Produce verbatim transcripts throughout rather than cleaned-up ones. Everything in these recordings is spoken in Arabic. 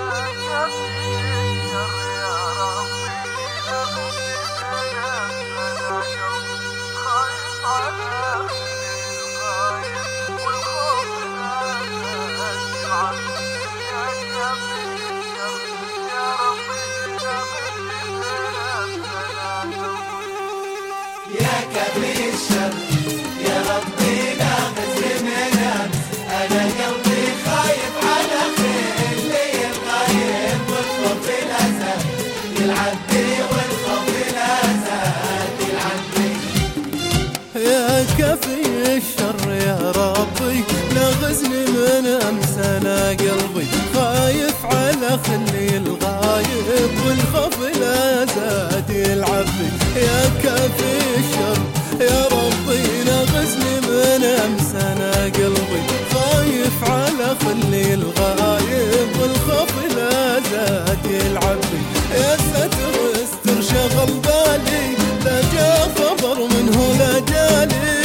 يا كبير الشر يا ربي لا غزل من امس، انا قلبي خايف على خلي الغايب والخوف الاسد يلعب بي والخوف الاسد يلعب بي. يا كفي الشر يا ربي لا غزني من امس، انا قلبي خايف على خلي الغايب والخوف لا زاد يلعب بي. يا كفي الشر يا ربي لا غزني من امس، انا قلبي خايف على خلي الغايب والخوف لا زاد يلعب بي. يا ستر استر شغل بالي لا جاء خبر منه لا جالي.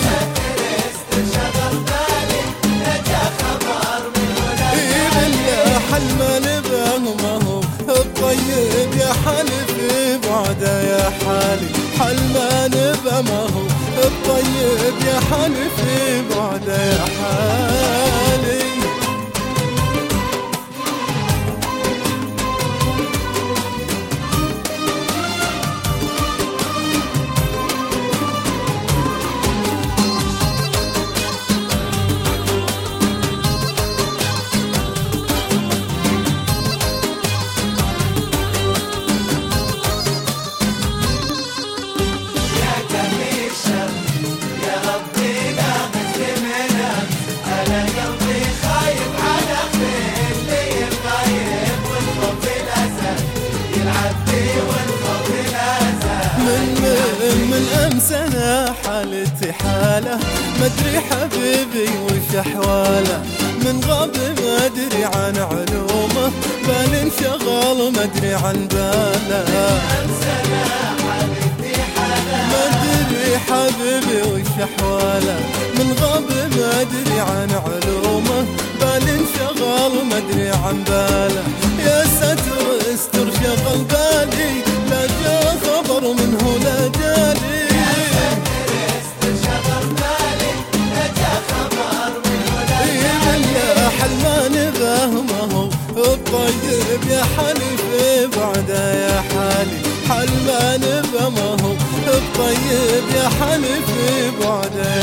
حل ما نبه ما هو الطيب يا حالي في بعده يا حالي، حل ما نبه ما هو الطيب يا حالي في بعده يا حالي. من أمس أنا حالتي حالة مدري حبيبي وش أحواله، من غاب ما أدري عن علومه بال انشغل ما أدري عن باله. مدري حبيبي وش أحواله، من غاب ما أدري عن علومه بال انشغل ما أدري عن باله. يا ستر استر شغل بالي لا جاء خبر منه لا جالي. حل ما نبه ما هو الطيب يا حالي في بعده يا حالي، حل ما نبه ما هو الطيب يا حالي في بعده